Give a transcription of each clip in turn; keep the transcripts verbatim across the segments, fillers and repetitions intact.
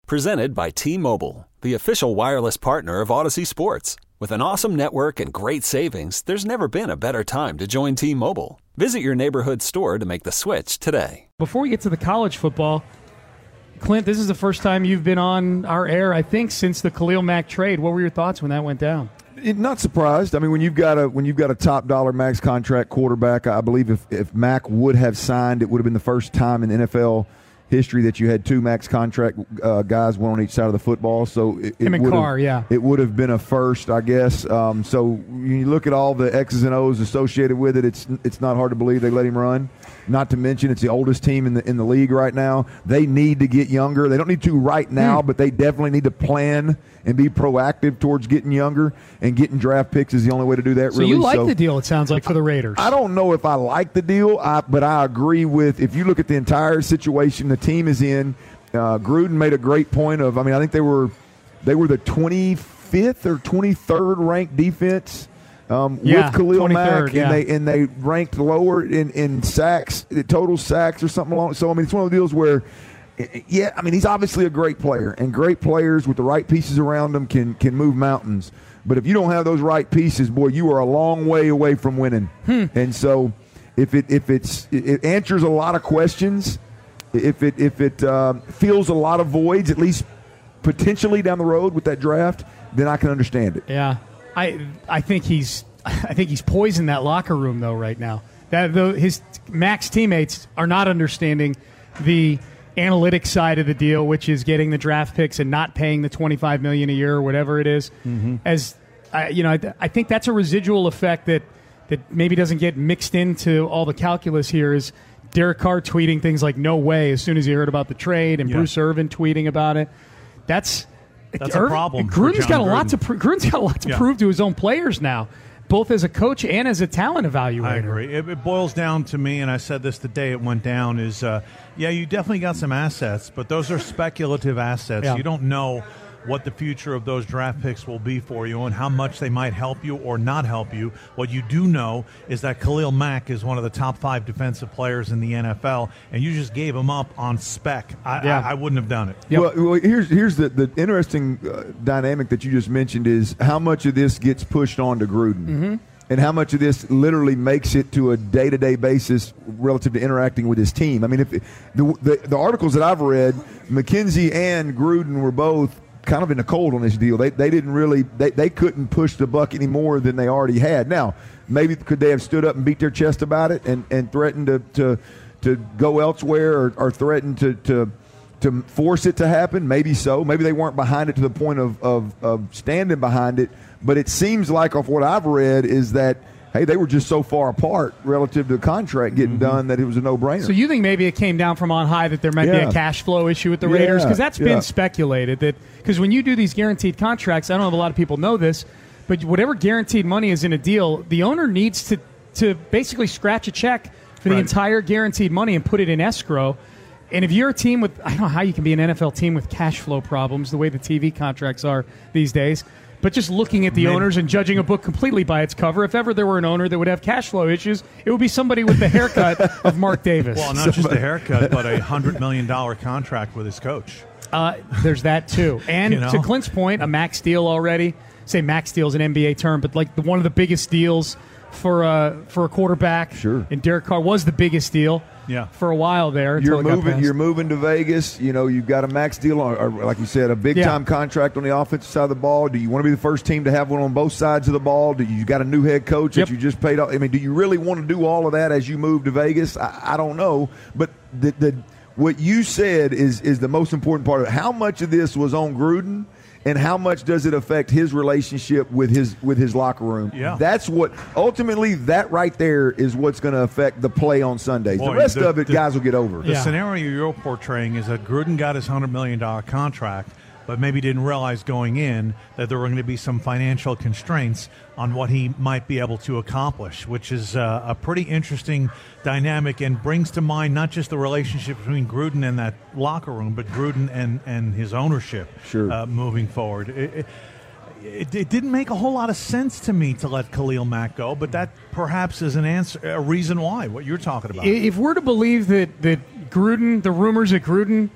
Presented by T-Mobile, the official wireless partner of Odyssey Sports. With an awesome network and great savings, there's never been a better time to join T-Mobile. Visit your neighborhood store to make the switch today. Before we get to the college football, Clint, this is the first time you've been on our air, I think, since the Khalil Mack trade. What were your thoughts when that went down? It, not surprised. I mean, when you've got a when you've got a top dollar max contract quarterback, I believe if, if Mack would have signed, it would have been the first time in N F L history that you had two max contract uh, guys, one on each side of the football. So it, him it and Carr, yeah, it would have been a first, I guess. Um, so when you look at all the X's and O's associated with it, it's it's not hard to believe they let him run. Not to mention, it's the oldest team in the in the league right now. They need to get younger. They don't need to right now, mm. but they definitely need to plan and be proactive towards getting younger, and getting draft picks is the only way to do that, so really. You like so the deal, it sounds like, for the Raiders. I, I don't know if I like the deal, I, but I agree with, if you look at the entire situation the team is in, uh, Gruden made a great point of, I mean, I think they were they were the twenty-fifth or twenty-third ranked defense um, yeah, with Khalil Mack, yeah. and they and they ranked lower in, in sacks, total sacks or something along. So, I mean, it's one of the deals where, yeah, I mean, he's obviously a great player, and great players with the right pieces around them can can move mountains. But if you don't have those right pieces, boy, you are a long way away from winning. Hmm. And so, if it if it's it answers a lot of questions, if it if it um, fills a lot of voids, at least potentially down the road with that draft, then I can understand it. Yeah, I I think he's I think he's poisoned that locker room though right now. That the, his Max teammates are not understanding the analytics side of the deal, which is getting the draft picks and not paying the twenty-five million dollars a year or whatever it is. Mm-hmm. As uh, you know, I, I think that's a residual effect that that maybe doesn't get mixed into all the calculus here. Is Derek Carr tweeting things like "No way" as soon as he heard about the trade, and yeah. Bruce Irvin tweeting about it. That's that's Irvin, a problem. Gruden's got a Gruden. lot to pr- Gruden's got a lot to yeah. prove to his own players now, both as a coach and as a talent evaluator. I agree. It, it boils down to me, and I said this the day it went down, is, uh, yeah, you definitely got some assets, but those are speculative assets. Yeah. You don't know what the future of those draft picks will be for you and how much they might help you or not help you. What you do know is that Khalil Mack is one of the top five defensive players in the N F L, and you just gave him up on spec. I, yeah. I, I wouldn't have done it. Yep. Well, well, here's here's the, the interesting uh, dynamic that you just mentioned is how much of this gets pushed on to Gruden. Mm-hmm. And how much of this literally makes it to a day-to-day basis relative to interacting with his team. I mean, if the, the, the articles that I've read, McKenzie and Gruden were both kind of in the cold on this deal. They they didn't really they, they couldn't push the buck any more than they already had. Now, maybe could they have stood up and beat their chest about it and, and threatened to, to to go elsewhere or, or threatened to, to to force it to happen? Maybe so. Maybe they weren't behind it to the point of, of, of standing behind it. But it seems like, off what I've read, is that, hey, they were just so far apart relative to the contract getting mm-hmm. done that it was a no-brainer. So you think maybe it came down from on high that there might yeah. be a cash flow issue with the yeah. Raiders? Because that's yeah. been speculated. that Because when you do these guaranteed contracts, I don't know if a lot of people know this, but whatever guaranteed money is in a deal, the owner needs to, to basically scratch a check for the right. entire guaranteed money and put it in escrow. And if you're a team with – I don't know how you can be an N F L team with cash flow problems the way the T V contracts are these days – but just looking at the Maybe. owners and judging a book completely by its cover, if ever there were an owner that would have cash flow issues, it would be somebody with the haircut of Mark Davis. Well, not just a haircut, but a one hundred million dollars contract with his coach. Uh, there's that, too. And you know? to Clint's point, a max deal already. Say max deal is an N B A term, but like the, one of the biggest deals for, uh, for a quarterback. Sure. And Derek Carr was the biggest deal. Yeah. For a while there. You're moving. You're moving to Vegas. You know, you've got a max deal, or, or like you said, a big time yeah. contract on the offensive side of the ball. Do you want to be the first team to have one on both sides of the ball? Do you got a new head coach yep. that you just paid off? I mean, do you really want to do all of that as you move to Vegas? I, I don't know, but the, the what you said is is the most important part of it. How much of this was on Gruden? And how much does it affect his relationship with his with his locker room? Yeah. That's what ultimately that right there is what's going to affect the play on Sundays. Boy, the rest the, of it, the, guys will get over. The yeah. scenario you're portraying is that Gruden got his one hundred million dollars contract, but maybe didn't realize going in that there were going to be some financial constraints on what he might be able to accomplish, which is uh, a pretty interesting dynamic and brings to mind not just the relationship between Gruden and that locker room, but Gruden and, and his ownership sure. uh, moving forward. It, it, it, it didn't make a whole lot of sense to me to let Khalil Mack go, but that perhaps is an answer, a reason why, what you're talking about. If we're to believe that, that Gruden, the rumors that Gruden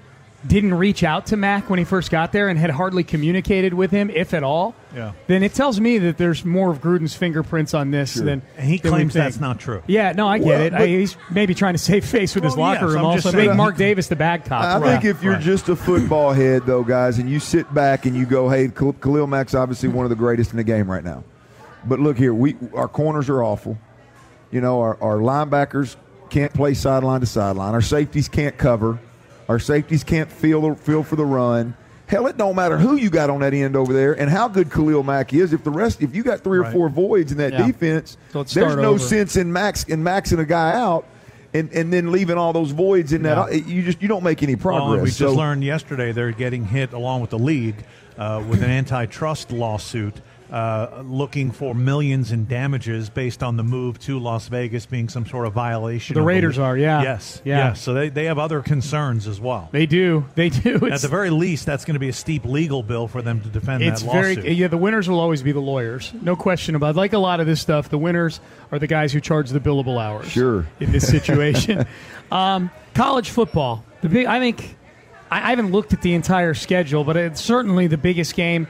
didn't reach out to Mac when he first got there and had hardly communicated with him, if at all, yeah. then it tells me that there's more of Gruden's fingerprints on this sure. than and he than claims we think. that's not true. Yeah, no, I get well, it. I, he's maybe trying to save face with well, his locker yes, room I'm also. just Make saying. Mark Davis the bad cop. I right. think if you're right. just a football head, though, guys, and you sit back and you go, hey, Khalil Mack's obviously one of the greatest in the game right now. But look here, we our corners are awful. You know, our, our linebackers can't play sideline to sideline. Our safeties can't cover. Our safeties can't feel, feel for the run. Hell, it don't matter who you got on that end over there and how good Khalil Mack is. If the rest, if you got three or Right. four voids in that Yeah. defense, So let's there's start no over. sense in Max in maxing a guy out and, and then leaving all those voids in that. Yeah. You just you don't make any progress. Well, and we So- just learned yesterday they're getting hit along with the league uh, with an antitrust lawsuit uh, looking for millions in damages based on the move to Las Vegas being some sort of violation. The of Raiders league. are, yeah. Yes, Yeah. yes. So they, they have other concerns as well. They do. They do. At It's- the very least, that's going to be a steep legal bill for them to defend It's that very lawsuit. yeah. The winners will always be the lawyers, no question about it. Like a lot of this stuff, the winners are the guys who charge the billable hours. Sure. In this situation, um, college football. The big. I think I, I haven't looked at the entire schedule, but it's certainly the biggest game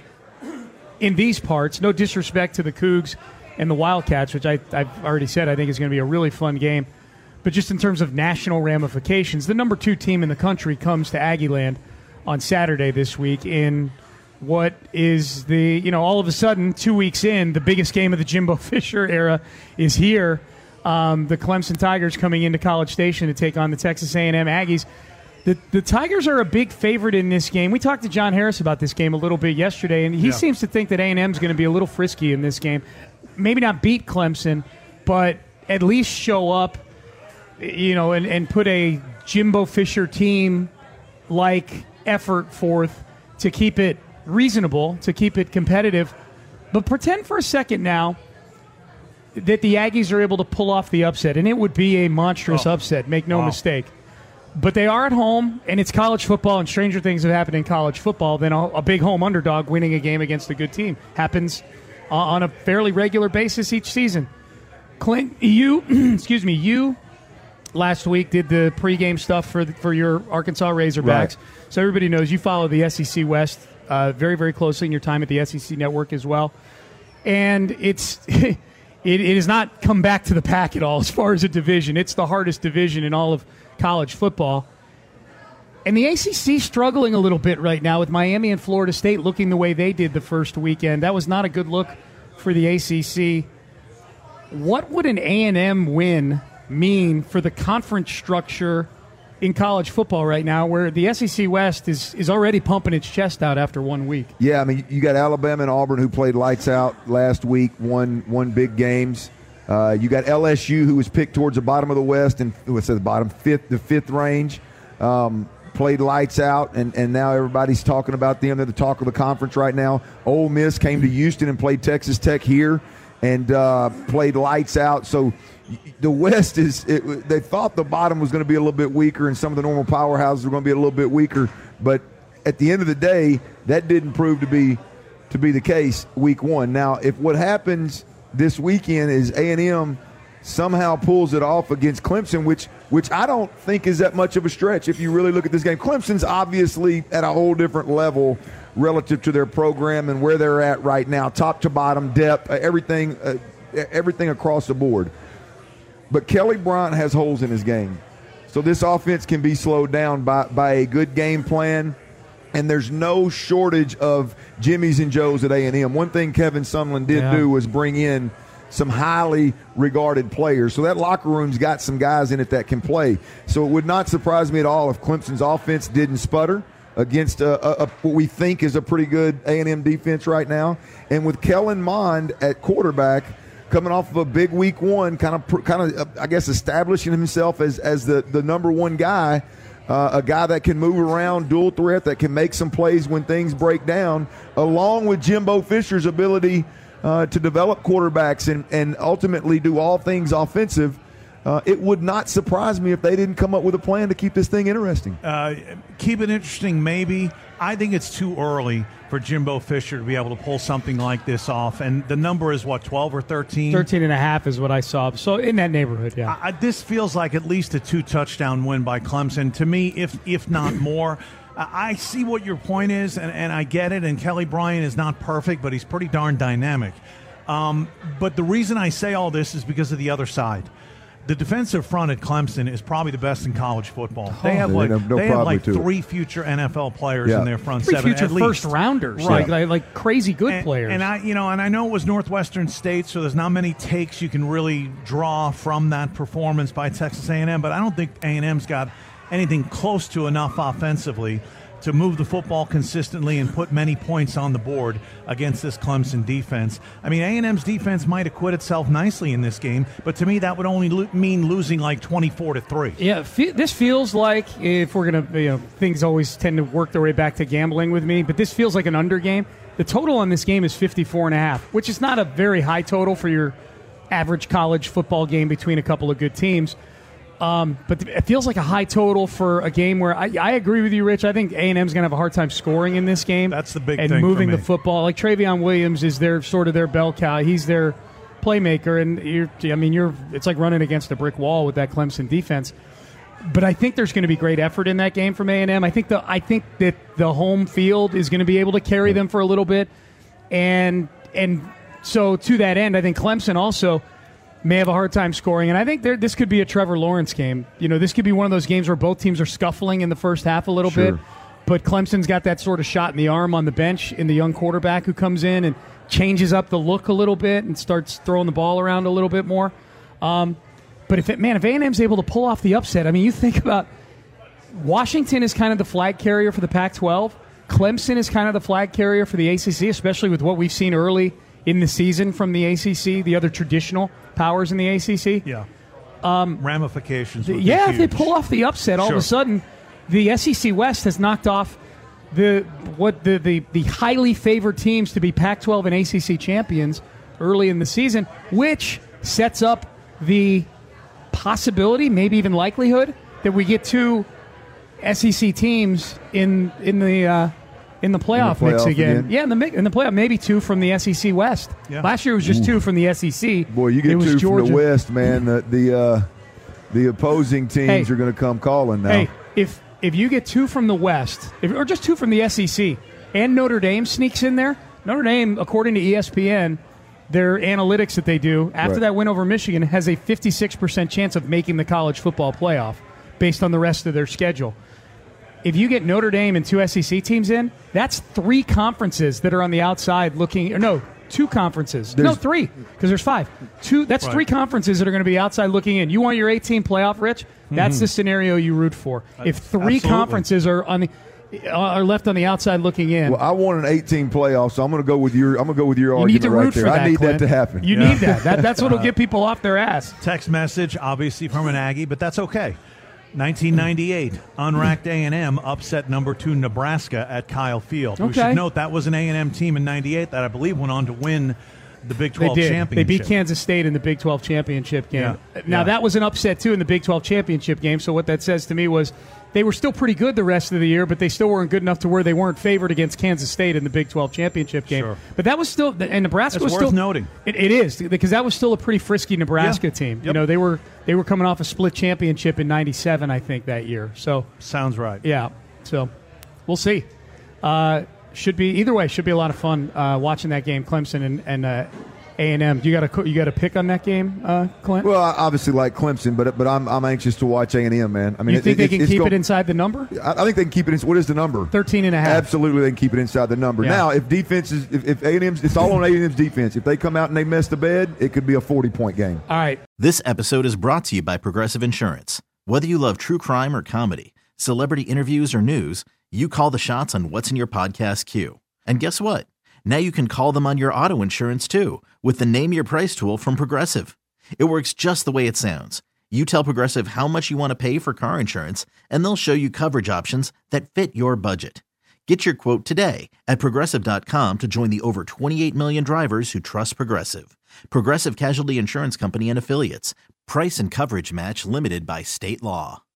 in these parts. No disrespect to the Cougs and the Wildcats, which I, I've already said I think is going to be a really fun game. But just in terms of national ramifications, the number two team in the country comes to Aggieland on Saturday this week in what is the, you know, all of a sudden, two weeks in, the biggest game of the Jimbo Fisher era is here. Um, the Clemson Tigers coming into College Station to take on the Texas A and M Aggies. The, the Tigers are a big favorite in this game. We talked to John Harris about this game a little bit yesterday, and he Yeah. seems to think that A and M is going to be a little frisky in this game. Maybe not beat Clemson, but at least show up, you know, and, and put a Jimbo Fisher team-like effort forth to keep it reasonable, to keep it competitive. But pretend for a second now that the Aggies are able to pull off the upset, and it would be a monstrous Oh. upset, make no Wow. mistake. But they are at home, and it's college football, and stranger things have happened in college football than a, a big home underdog winning a game against a good team. Happens uh, on a fairly regular basis each season. Clint, you, excuse me, you last week did the pregame stuff for the, for your Arkansas Razorbacks. Right. So everybody knows you follow the S E C West uh, very, very closely in your time at the S E C Network as well. And it's it, it has not come back to the pack at all as far as a division. It's the hardest division in all of college football. And the A C C struggling a little bit right now with Miami and Florida State looking the way they did the first weekend. That was not a good look for the A C C. What would an A and M win mean for the conference structure in college football right now, where the S E C West is, is already pumping its chest out after one week? Yeah, I mean, you got Alabama and Auburn who played lights out last week, won won big games. Uh, you got L S U who was picked towards the bottom of the West and what's at the bottom fifth, the fifth range, um, played lights out, and, and now everybody's talking about them. They're the talk of the conference right now. Ole Miss came to Houston and played Texas Tech here and uh, played lights out. So the West is it, they thought the bottom was going to be a little bit weaker and some of the normal powerhouses were going to be a little bit weaker, but at the end of the day, that didn't prove to be to be the case week one. Now, if what happens this weekend is A and M somehow pulls it off against Clemson, which which I don't think is that much of a stretch if you really look at this game. Clemson's obviously at a whole different level relative to their program and where they're at right now, top to bottom, depth, everything, uh, everything across the board. But Kelly Bryant has holes in his game. So this offense can be slowed down by, by a good game plan, and there's no shortage of Jimmys and Joes at A and M. One thing Kevin Sumlin did Yeah. do was bring in some highly regarded players. So that locker room's got some guys in it that can play. So it would not surprise me at all if Clemson's offense didn't sputter against a, a, a, what we think is a pretty good A and M defense right now. And with Kellen Mond at quarterback, coming off of a big week one, kind of, kind of, I guess, establishing himself as as the, the number one guy, uh, a guy that can move around, dual threat, that can make some plays when things break down, along with Jimbo Fisher's ability uh, to develop quarterbacks and, and ultimately do all things offensive. Uh, it would not surprise me if they didn't come up with a plan to keep this thing interesting. Uh, keep it interesting, maybe. I think it's too early for Jimbo Fisher to be able to pull something like this off. And the number is, what, twelve or thirteen? thirteen and a half is what I saw. So in that neighborhood, yeah. I, this feels like at least a two-touchdown win by Clemson. To me, if if not more, I I see what your point is, and, and I get it, and Kelly Bryant is not perfect, but he's pretty darn dynamic. Um, but the reason I say all this is because of the other side. The defensive front at Clemson is probably the best in college football. They have like, no, no they have like to three future N F L players yeah. in their front three seven, future at least. first rounders, Right. like, like like crazy good and, players. And I, you know, and I know it was Northwestern State, so there's not many takes you can really draw from that performance by Texas A and M. But I don't think A and M's got anything close to enough offensively to move the football consistently and put many points on the board against this Clemson defense. I mean, A and M's defense might acquit itself nicely in this game, but to me that would only lo- mean losing like twenty-four to three. Yeah, fe- this feels like, if we're going to, you know, things always tend to work their way back to gambling with me, but this feels like an under game. The total on this game is fifty-four and a half, which is not a very high total for your average college football game between a couple of good teams. Um, but it feels like a high total for a game where I, I agree with you, Rich. I think A and M's going to have a hard time scoring in this game. That's the big and thing And moving for me. the football. Like Travion Williams is their sort of their bell cow. He's their playmaker. And you're, I mean, you're it's like running against a brick wall with that Clemson defense. But I think there's going to be great effort in that game from A and M. I think the I think that the home field is going to be able to carry them for a little bit. And and so to that end, I think Clemson also may have a hard time scoring, and I think there, this could be a Trevor Lawrence game. You know, this could be one of those games where both teams are scuffling in the first half a little Sure. bit, but Clemson's got that sort of shot in the arm on the bench in the young quarterback who comes in and changes up the look a little bit and starts throwing the ball around a little bit more. Um, but if it, man, if A and M's able to pull off the upset, I mean, you think about Washington is kind of the flag carrier for the Pac twelve. Clemson is kind of the flag carrier for the A C C, especially with what we've seen early in the season from the A C C, the other traditional powers in the A C C. Yeah. Um, Ramifications. would be Yeah, if they huge. pull off the upset, all Sure. of a sudden, the S E C West has knocked off the what the, the, the highly favored teams to be Pac twelve and A C C champions early in the season, which sets up the possibility, maybe even likelihood, that we get two S E C teams in in the uh, in the playoff, In the mix playoff again. again. Yeah, in the mi- in the playoff, maybe two from the S E C West. Yeah. Last year it was just two from the S E C. Boy, you It get was two Georgia. from the West, man. The the, uh, the opposing teams Hey. are going to come calling now. Hey, if if you get two from the West, if, or just two from the S E C, and Notre Dame sneaks in there, Notre Dame, according to E S P N, their analytics that they do, after Right. that win over Michigan, has a fifty-six percent chance of making the college football playoff based on the rest of their schedule. If you get Notre Dame and two S E C teams in, that's three conferences that are on the outside looking – or no, two conferences. no, There's- three, because there's five. Two. That's Right. three conferences that are going to be outside looking in. You want your eighteen playoff, Rich? That's the scenario you root for. If three Absolutely. conferences are on the are left on the outside looking in, Well, I want an eighteen playoff, so I'm going to go with your. I'm going to go with your you argument need to root right there. for that. I need Clint. that to happen. You Yeah. need that. that. That's what'll get people off their ass. Text message, obviously from an Aggie, but that's okay. nineteen ninety-eight, unranked A and M upset number two Nebraska at Kyle Field. We Okay. should note that was an A and M team in ninety-eight that I believe went on to win the Big They twelve did. championship. They beat Kansas State in the Big twelve championship game. Yeah. Now, Yeah. that was an upset, too, in the Big twelve championship game. So what that says to me was they were still pretty good the rest of the year, but they still weren't good enough to where they weren't favored against Kansas State in the Big twelve championship game. Sure. But that was still – and Nebraska That's was worth still – noting. It, it is, because that was still a pretty frisky Nebraska Yeah. team. You Yep. know, they were they were coming off a split championship in ninety-seven, I think, that year. So, Sounds right. yeah. So, we'll see. Uh, should be – either way, should be a lot of fun uh, watching that game, Clemson and, and uh, A and M. You got a you got a pick on that game, uh, Clint? Well, I obviously like Clemson, but but I'm I'm anxious to watch A and M, man. I mean, you think it, they it, can it's keep go- it inside the number? I, I think they can keep it. In, what is the number? thirteen and a half. Absolutely, they can keep it inside the number. Yeah. Now, if defense is if, if A and M's, it's all on A and M's defense. If they come out and they mess the bed, it could be a forty point game. All right. This episode is brought to you by Progressive Insurance. Whether you love true crime or comedy, celebrity interviews or news, you call the shots on what's in your podcast queue. And guess what? Now you can call them on your auto insurance too with the Name Your Price tool from Progressive. It works just the way it sounds. You tell Progressive how much you want to pay for car insurance, and they'll show you coverage options that fit your budget. Get your quote today at Progressive dot com to join the over twenty-eight million drivers who trust Progressive. Progressive Casualty Insurance Company and Affiliates. Price and coverage match limited by state law.